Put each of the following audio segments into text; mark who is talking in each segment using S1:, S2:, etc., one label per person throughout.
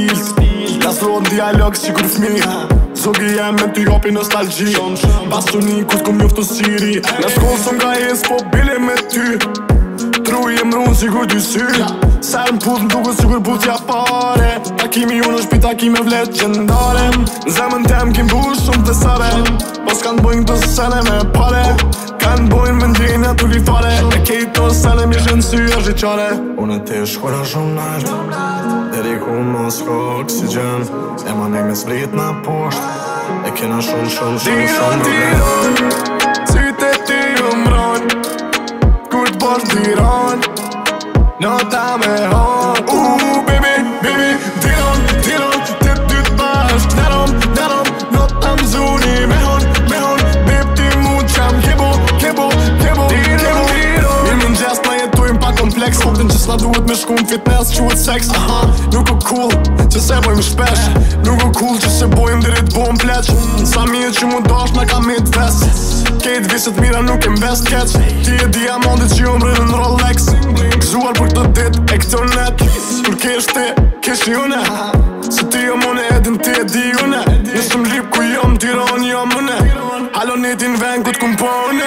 S1: stilt Lastrohet në dialog si kur fmi Zogi jem me ty jopi nostalgji Pasuni kur t'kum njoftu siri Në shkoll së nga jes po bile me ty Tru jem runë si kur dy sy Serë m'put m'duke si kur butja pare Takimi ju në shpi takime vlet gjendare Në zemën tem kim bu shumë të sare Po s'kan bojnë të sene me pare Kan bojnë me ndjenja t'u li fare E kejt të sene mi shenë sy është i qare
S2: Unë ti shkojna shumë nalt Deri ku mos ka oksigen E ma nej me zbrit na posht E kena shumë
S1: Tiron, sytë e ty umron Kur t'bosh tiron Nota me hon baby, tiron Të ty t'bashk Darom, nota m'zuni me hon Bip ti mu qam kebo Mirë më n'gjes na jetujmë pa kompleks Foktin që s'na duhet me shku fitness Quhet seks, nuk o cool që se bojmë shpesh Nuk o cool që se bojmë dirit bojmë pleq Sa mirë që mu dash na kam mit vest Kejt viset mira nuk e m'vest keq Ti e diamondit që ju mrënë në Rolex Gzuar për këtë dit e këtë net Kur kesh ti, kesh june Se ti jo mune edin ti e di une Nësëm lip ku jom tiron jo mune Halo netin ven ku t'kum po une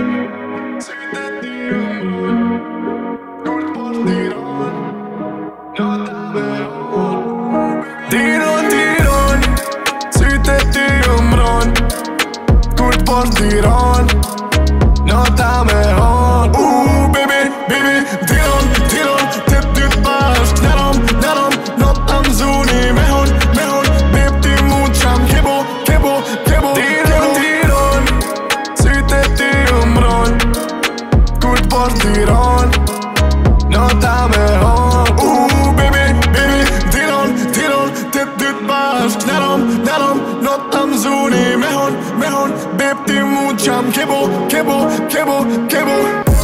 S1: Tiron, sytë e ty umron Kur t'bosh tiron Nota me hon baby, tiron Të ty t'bashk Darom, nota m'zuni me hon Bip ti mu qam kebo Tiron, sytë e ty umron Kur t'bosh tiron Nota me hon baby, tiron Të ty t'bashk Darom, nota m'zuni me hon Bip ti mu qam kebo